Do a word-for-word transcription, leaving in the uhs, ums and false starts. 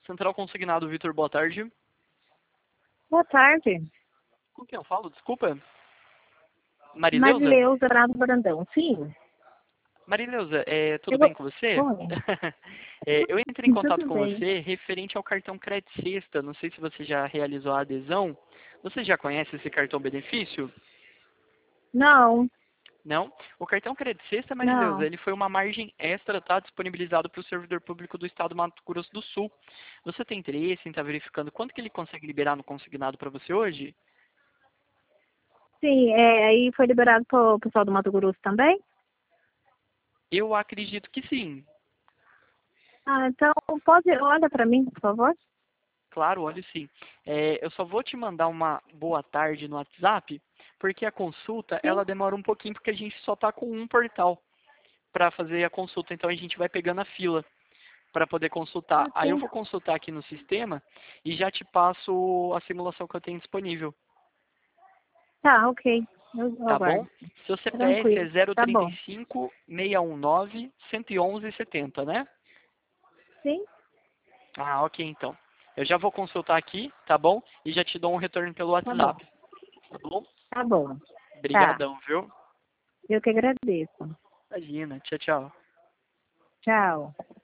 Central Consignado, Vitor, boa tarde. Boa tarde. Com quem eu falo? Desculpa. Marileuza? Marileuza Brado Brandão, sim. Marileuza, é, tudo Eu bem vou... com você? Oi. É, eu entrei em contato Tudo com bem. você referente ao cartão Crédito Sexta. Não sei se você já realizou a adesão. Você já conhece esse cartão benefício? Não, Não? O cartão Crédito Sexta, Marileusa, não. ele foi uma margem extra, tá? Disponibilizado para o servidor público do estado do Mato Grosso do Sul. Você tem interesse em estar verificando quanto que ele consegue liberar no consignado para você hoje? Sim, é, aí foi liberado para o pessoal do Mato Grosso também? Eu acredito que sim. Ah, então pode, olha para mim, por favor. Claro, olha sim. É, eu só vou te mandar uma boa tarde no WhatsApp, porque a consulta, Sim, ela demora um pouquinho, porque a gente só está com um portal para fazer a consulta. Então a gente vai pegando a fila para poder consultar. ah, Aí eu sim. vou consultar aqui no sistema e já te passo a simulação que eu tenho disponível. Tá, ok. Eu, eu Tá bom? aguardo. Seu C P F é Tranquilo. zero Tá trinta e bom. cinco, seiscentos e dezenove, cento e onze, setenta, né? Sim, Ah, ok então. Eu já vou consultar aqui, tá bom? E já te dou um retorno pelo tá bom. WhatsApp, tá bom? Tá bom. Tá. Obrigadão, viu? Eu que agradeço. Imagina. Tchau, tchau. Tchau.